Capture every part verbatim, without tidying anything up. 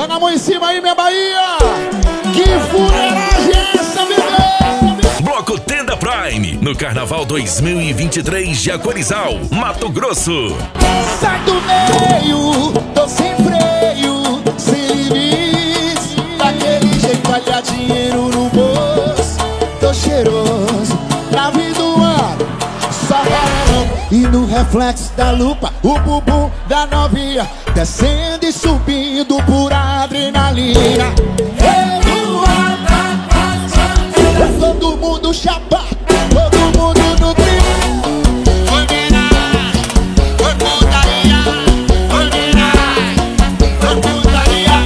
Joga a mão em cima aí, minha Bahia. Que fuleiragem é essa, bebê? Bloco Tenda Prime, no Carnaval dois mil e vinte e três de Acorizal, Mato Grosso. Sai do meio, tô sem freio, sem limites. Daquele jeito, olha dinheiro no bolso. Tô cheiroso, na vida do ano, só varão. E no reflexo da lupa, o bumbum da novinha descendo e subindo por adrenalina. Todo mundo chapa, todo mundo no clima. Foi verdade, foi putaria. Foi verdade, foi putaria.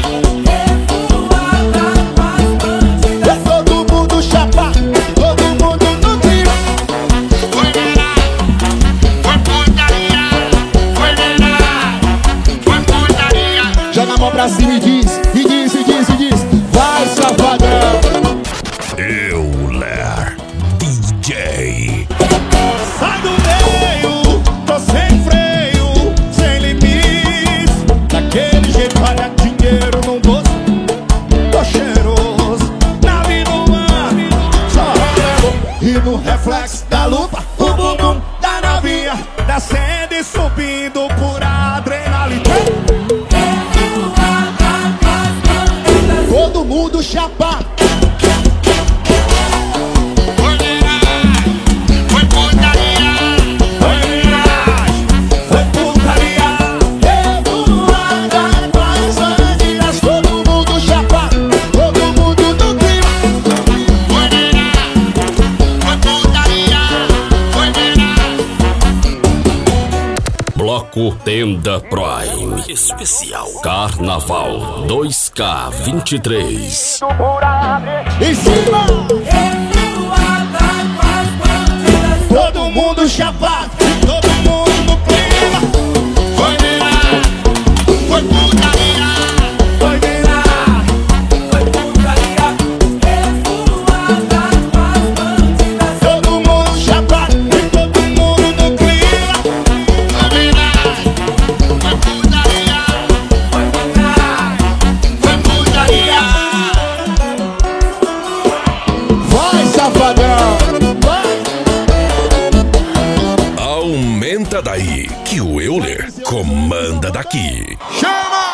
Todo mundo chapa, todo mundo no clima. Foi verdade, foi putaria. Foi verdade, foi putaria. Joga a mão pra cima e diz, e diz, e diz, e diz. Vai, safadão. Euler D J. Sai do meio, tô sem freio, sem limites. Daquele jeito, olha dinheiro no bolso. Tô cheiroso, na vida humana, só rolo. E no reflexo da lupa, o bumbum da novinha descendo e subindo por adrenalina. Todo mundo chapado. Bloco Tenda Prime Especial Carnaval dois K vinte e três. Em cima! Todo mundo chapado, todo mundo no clima. Foi virar, foi putaria. Foi virar, foi putaria. Todo mundo chapado e todo mundo no clima. Foi virar, foi putaria. Foi virar, foi putaria. Vai, safadão! Aumenta daí, que o Euler comanda daqui. Chama!